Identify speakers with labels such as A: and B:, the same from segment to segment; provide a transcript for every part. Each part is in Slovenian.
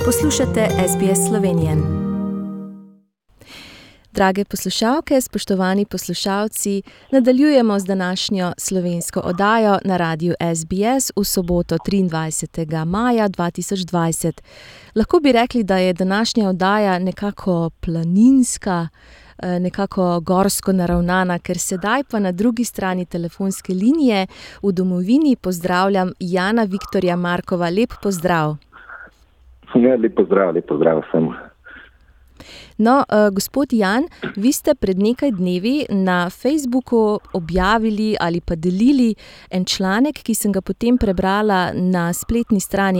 A: Poslušate SBS Slovenije. Drage poslušalke, spoštovani poslušalci, nadaljujemo z današnjo slovensko oddajo na radiju SBS v soboto 23. maja 2020. Lahko bi rekli, da je današnja oddaja nekako planinska, nekako gorsko naravnana, ker sedaj pa na drugi strani telefonske linije v domovini pozdravljam Jana Viktorja Markova. Lep pozdrav.
B: Ja, lep pozdrav vsem.
A: No, gospod Jan, vi ste pred nekaj dnevi na Facebooku objavili ali pa delili en članek, ki sem ga potem prebrala na spletni strani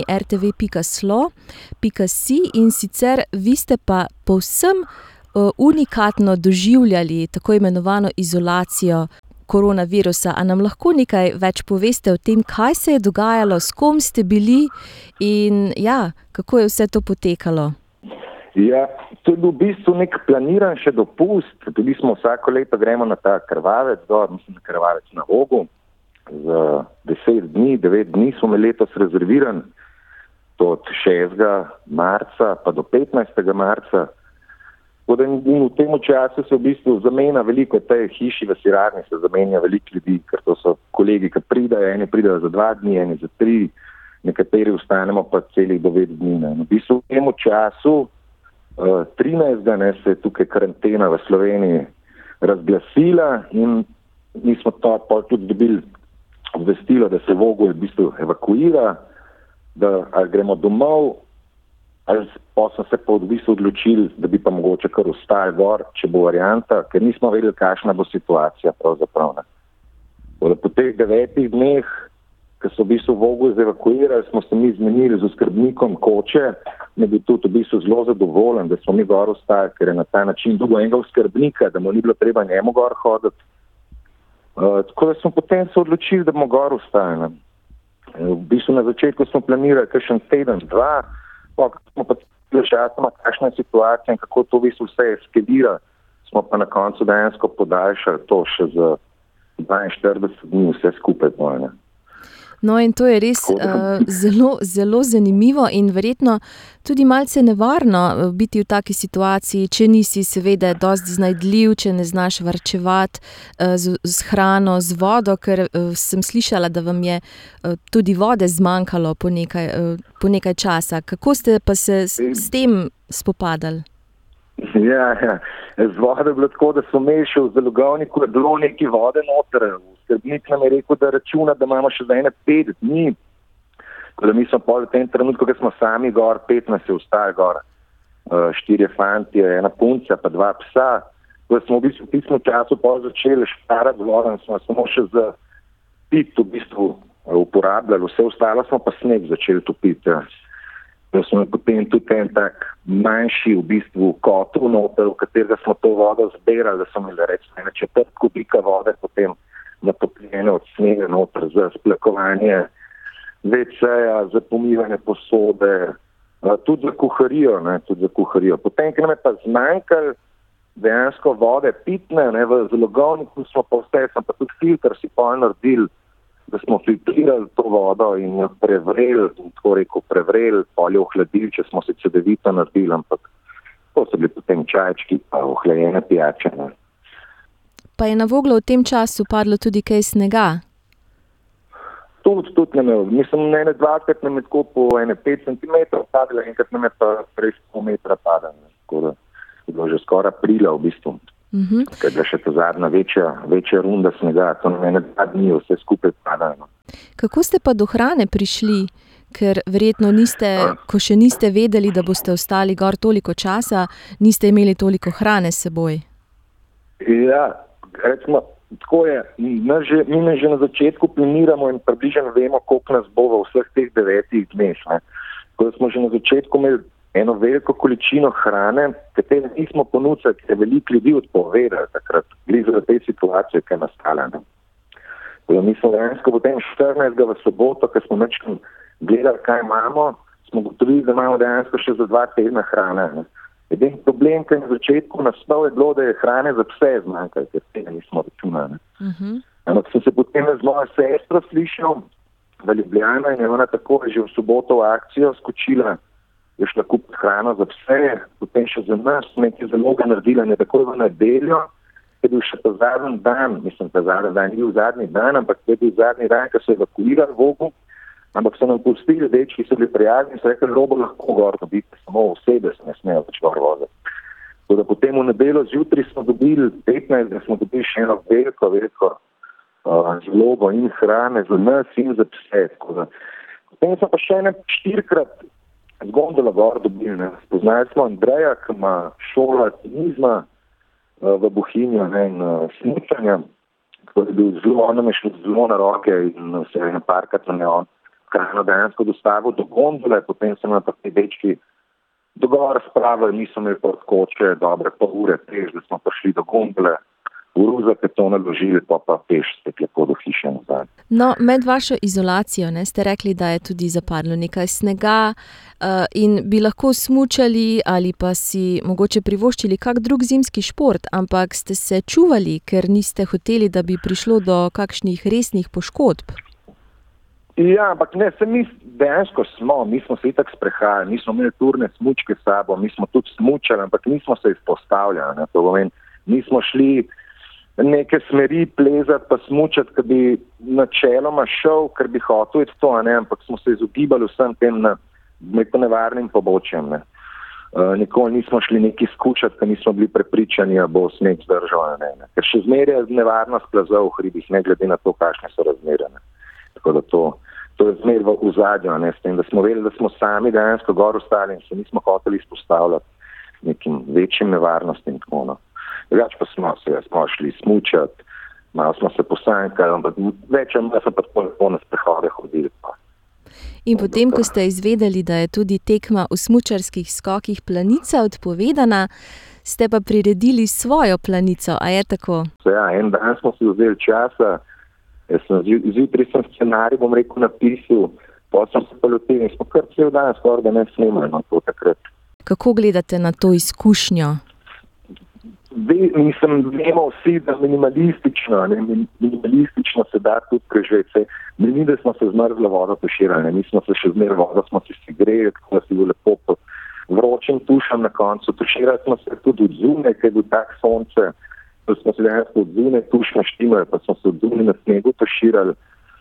A: rtv.slo.si, in sicer vi ste pa povsem unikatno doživljali tako imenovano izolacijo koronavirusa. A nam lahko nekaj več poveste o tem, kaj se je dogajalo, s kom ste bili in kako je vse to potekalo?
B: Ja, to je bil v bistvu nek planiran še dopust. Tudi smo vsako leto gremo na ta Krvavec, na Krvavec na Vogu. Za 9 dni smo imeli letos rezerviran, od 6. marca pa do 15. marca. V tem času se v bistvu zamenja veliko, tej hiši v Sirarni se zamenja veliko ljudi, ker to so kolegi, ki pridajo, eni pridajo za 2 dni, eni za 3, nekateri ostanemo pa celih 9 dni. V bistvu v tem času 13. se je tukaj karantena v Sloveniji razglasila in mi smo to tudi dobili obvestilo, da se Vogo v bistvu evakuira, da ali gremo domov, ali pa smo se pa v bistvu odločili, da bi pa mogoče kar ostali gor, če bo varianta, ker nismo vedeli, kakšna bo situacija pravzaprav. Po teh 9 dneh, ko so v bistvu Vogo evakuirali, smo se mi zmenili z oskrbnikom koče, ne bi tudi v bistvu zelo zadovoljen, da smo mi gor ostali, ker je na ta način dobil enega oskrbnika, da mu ni bilo treba njemu gor hoditi. Tako da smo potem se odločili, da bomo gor ostali. V bistvu na začetku smo planirali kakšen teden, 2, pa smo pa časoma, kakšna je situacija in kako to v bistvu vse eskalira, smo pa na koncu dejansko podaljšali to še za 42 dni vse skupaj.
A: No, in to je res zelo, zelo zanimivo in verjetno tudi malce nevarno biti v taki situaciji, če nisi seveda dosti znajdljiv, če ne znaš varčevati z hrano, z vodo, ker sem slišala, da vam je tudi vode zmanjkalo po nekaj časa. Kako ste pa se s tem spopadali?
B: Ja, z vodo je bilo tako, da sem mešal v zalogovniku, je bilo nekaj vode noter. Skrbnik nam je rekel, da računa, da imamo še za 5 dni. Tako da mi smo v tem trenutku, ko smo sami gor, 15 je ostali gor, 4 fantje, 1 punca, pa 2 psa. Ko smo v bistvu v tistem času začeli šparati z vodom, smo samo še za pit v bistvu uporabljali, vse ostalo smo pa sneg začeli topiti. Da smo potem tudi en tak manjši v bistvu kotel noter, v katerega smo to vodo zbirali, da smo imeli recimo 1/4 kubika vode potem natopljene od snega noter za splakovanje WC-ja, za pomivanje posode, tudi za kuharijo. Potem, ker nam je pa zmanjkalo dejansko vode pitne, v zalogovniku smo pa vse, sem pa tudi filter si pol naredili, da smo filtrirali to vodo in jo prevreli, pol jo ohladili, če smo se cedevito naredili, ampak to so bili potem čajčki pa ohlajene pijače.
A: Pa je na Voglu v tem času padlo tudi kaj snega?
B: Tudi ne. Mislim, 2-krat nam je tako po 5 cm padlo, enkrat nam je pa prej 100 metra padlo. Tako da je bilo že skoraj aprila v bistvu. Ker je še ta zadnja večja runda snega, to nam je 2 dni vse skupaj padalo.
A: Kako ste pa do hrane prišli? Ker verjetno ko še niste vedeli, da boste ostali gor toliko časa, niste imeli toliko hrane s seboj.
B: Ja, recimo, tako je. Mi že na začetku planiramo in približno vemo, koliko nas bo v vseh teh 9 dneh. Tako da smo že na začetku imeli eno veliko količino hrane, katero nismo ponudili, ker je veliko ljudi odpovedalo takrat, blizu te situacije, ki je nastala. Mi smo dejansko potem 14. v soboto, ko smo gledali, kaj imamo, smo gotovili, da imamo dejansko še za 2 tedna hrane. Edini problem, ki je na začetku nastal, je bilo, da je hrane za pse zmanjkalo, ker tega nismo računali. Ampak sem se potem z mojo sestro slišal v Ljubljani in je ona tako že v soboto v akcijo skočila je šla kupiti hrano za pse, potem še za nas nekaj zaloga naredila, ne takoj v nedeljo, je bil še ta zadnji dan, ni bil zadnji dan, ampak je bil zadnji dan, ko so evakuirali Vogu, ampak so nam pustili dečki, ki so bili prijazni, so rekli, Robo lahko gor dobiti, samo osebe se ne smejo več gor voziti. Tako da potem v nedeljo zjutraj smo dobili 15, da smo dobili še eno veliko zalogo in hrane za nas in za pse. Potem smo pa še 4-krat z gondolo gor dobili. Spoznali smo Andreja, ki ima šolo alpinizma v Bohinju in smučanja. Tako da je bil zelo, nam je šlo zelo na roke in se je naparkrat na on hrano dejansko dostavil do gondole, potem so nam pa te dečki dogovor spravili, mi smo imeli pod koče dobre pol ure peš, da smo prišli do gondole, v ruzake to naložili, pa peš spet lepo do hiše nazaj.
A: No, med vašo izolacijo ste rekli, da je tudi zapadlo nekaj snega in bi lahko smučali ali pa si mogoče privoščili kak drug zimski šport, ampak ste se čuvali, ker niste hoteli, da bi prišlo do kakšnih resnih poškodb.
B: Ja, ampak ne, mi dejansko mi smo se itak sprehajali, nismo imeli turne smučke s sabo, mi smo tudi smučali, ampak nismo se izpostavljali. Nismo šli neke smeri plezati pa smučati, ki bi načeloma šel, ker bi hotel to, ampak smo se izogibali vsem tem nevarnim pobočjem. Nikoli nismo šli neki skučati, ker nismo bili prepričani, da bo sneg zdržal. Ker še zmeraj je nevarnost plazov v hribih, ne glede na to, kakšne so razmere. Tako da to je zmer v ozadju, s tem, da smo vedeli, da smo sami dejansko gor ostali in se nismo hoteli izpostavljati nekim večjim nevarnostim. Drugače pa smo šli smučati, malo smo se posankali, ampak več ali manj so pa tako na sprehode hodili.
A: In potem, ko ste izvedeli, da je tudi tekma v smučarskih skokih Planica odpovedana, ste pa priredili svojo planico, a je tako?
B: Ja, en dan smo si vzeli časa. Zjutraj sem scenarij, napisal, potem sem se pa lotil in smo kar cel dan skoraj da ne snimali to takrat.
A: Kako gledate na to izkušnjo?
B: Vemo vsi, da minimalistično se da tudi preživeti. Ni, da smo se zmrzlo vodo tuširali, mi smo se še zmeraj vodo, smo si greli, tako da si bil lepo pod vročim tušem na koncu. Tuširali smo se tudi od zunaj, ker je bil tak sonce. Da smo se dejansko od zune tuš naštimali, pa smo se od zune na snegu tuširali.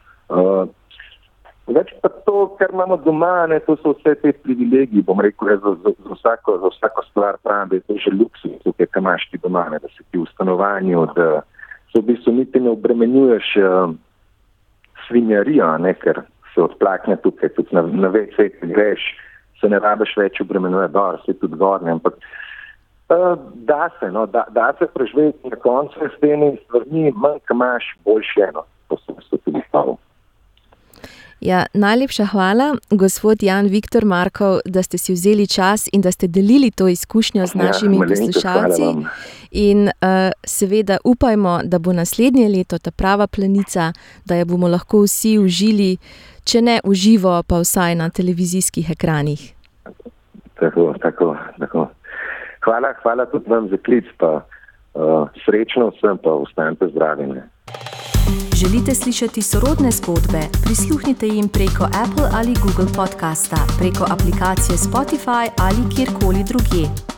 B: Več pa to, kar imamo doma, to so vse te privilegiji, za vsako stvar pravim, da je to že luksus, tukaj, kar imaš ti doma, da si ti v stanovanju, da se v bistvu niti ne obremenjuješ svinjarijo, ker se odplakne tukaj, tudi na več svet greš, se ne rabiš več obremenjuje, se tudi gorne, ampak da se preživeti na koncu s temi stvarmi, manj, ko imaš boljše eno. To sem se tudi stavil.
A: Ja, najlepša hvala, gospod Jan Viktor Markov, da ste si vzeli čas in da ste delili to izkušnjo z našimi poslušalci. In seveda upajmo, da bo naslednje leto ta prava Planica, da jo bomo lahko vsi užili, če ne v živo, pa vsaj na televizijskih ekranih.
B: Tako. Hvala tudi vam za klic, pa srečno vsem, pa ostanite zdravi.
A: Želite slišati sorodne zgodbe? Prisluhnite jim preko Apple ali Google podcasta, preko aplikacije Spotify ali kjerkoli drugje.